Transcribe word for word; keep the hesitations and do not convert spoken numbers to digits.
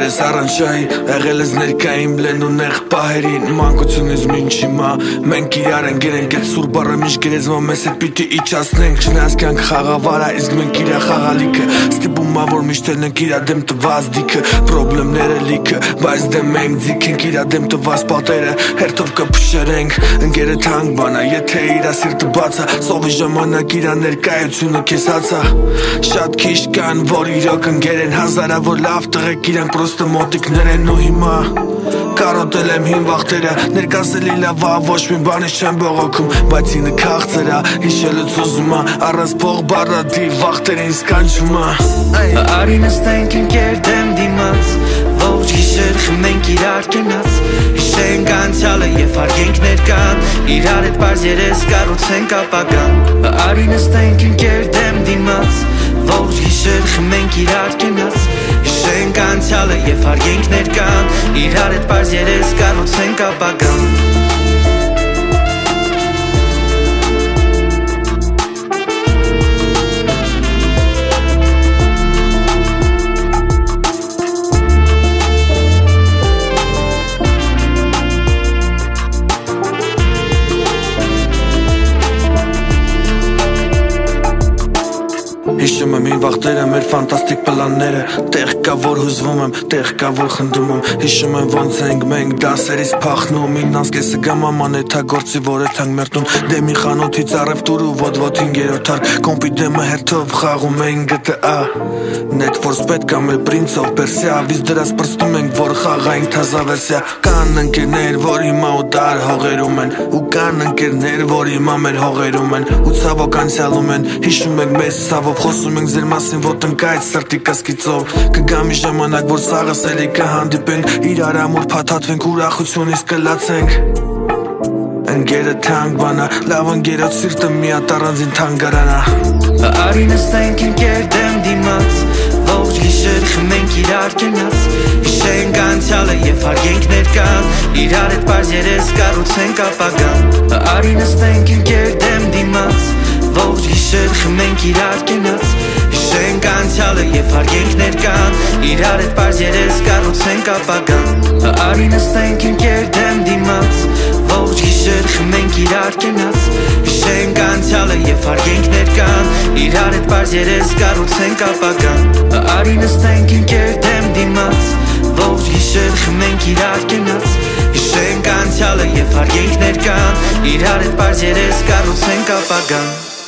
ես առանջայի, եղել ես ներկայիմ լեն ու նեղ պահերին Մանկությունից մինչ հիմա, մենք իրար ենք գերենք Այդ սուր բառը միշտ գերեզմա մեզ հետ պիտի իջացնենք Չնայած կյանք խաղավար ա, իսկ մենք իրա խաղալիքը Ստիպում ա, որ միշտ ենք իրա դեմ տված դիքը Պրոբլեմները լիքը, բայց դե մենք ձիք ենք իրա դեմ տված պատերը Հերթով կփշերենք, ընկերը թանկ բան ա, եթե իրա սիրտը բաց ա Սովի ժամանակ իրա ներկայությունը քեզ հաց ա Շատ քիչ կան, որ իրոք ընկեր են Հազարավոր լավ տղեկ իրանք պրոստը մոտիկներ են ու հիմա Կարոտել եմ հին վաղտերը, ներկասելի լավ ա, ոչ մի բանից չեմ բողոքում Բայց ինը քաղցր ա, հիշելուց ուզում ա, առանց փող բառադի վաղտերին սկանչում ա Արի նստենք ընկեր դեմ դիմաց, ողջ գիշեր խմենք իրար կենաց Հիշենք անցյալը և հարգենք ներկան, իրար հետ պարզ երես կառուցենք ապագան Արի նստենք ընկեր դեմ դիմաց, ողջ գիշեր խմենք իրար կենաց Հիշենք անցյալը և հարգենք ներկան, իրար հետ պարզ երես կառուցենք ապագան Հիշում եմ հին վաղտերը, մեր ֆանտաստիկ պլանները Տեղ կա, որ հուզվում եմ, տեղ կա, որ խնդում եմ Հիշում եմ ոնց ենք մենք դասերից փախնում Իննանց կեսը գամ աման էթագործի, որ էթ ենք մերտուն Դեմի խանութից առևտուր ու ոտ-ոտ հինգերորդ հար Կոմպի դեմը հերթով խաղում ենք գ տե ա Netforce պետք ա մեր պրինցով պերսիա Վիզ դրած պրստում ենք, որ խաղայինք թազավերսիա Կան ընկերներ, որ հիմա ու դար հողերում են Ու կան ընկերներ, որ հիմա մեր հողերում են Ու ցավոք անցյալում են, հիշում ենք մեզ ցավով Խոսում ենք ձեր մասին ոտնկայց սրտի կասկիծով Կգա մի ժամանակ, որ սաղս էլի կհանդիպենք Իրար ամուր փաթաթվենք, ուրախությունից կլացենք Ընկերը թանկ բան ա, լավ ընկերոջ սիրտը միատ առանձին թանգարան ա Արի նստենք ընկեր դեմ դիմաց, ողջ գիշեր խմենք իրար կենաց Հիշենք անցյալը և հարգենք ներկան, իրար հետ պարզ երես կառուցենք ապագան Արի նստենք ընկեր դեմ դիմաց, ողջ գիշեր խմենք իրար կենաց Հիշենք անցյալը և հարգենք ներկան, իրար հետ պարզ երես կառուցենք ապագան Արի նստենք ընկեր դեմ դիմաց, ողջ գիշեր խմենք իրար կենաց Հիշենք անցյալը և հարգենք ներկան, իրար հետ պարզ երես կառուցենք ապագան Արի նստենք ընկեր դեմ դիմաց, ողջ գիշեր խմենք իրար կենաց Հիշենք անցյալը և հարգենք ներկան, իրար հետ պարզ երես կառուցենք ապագան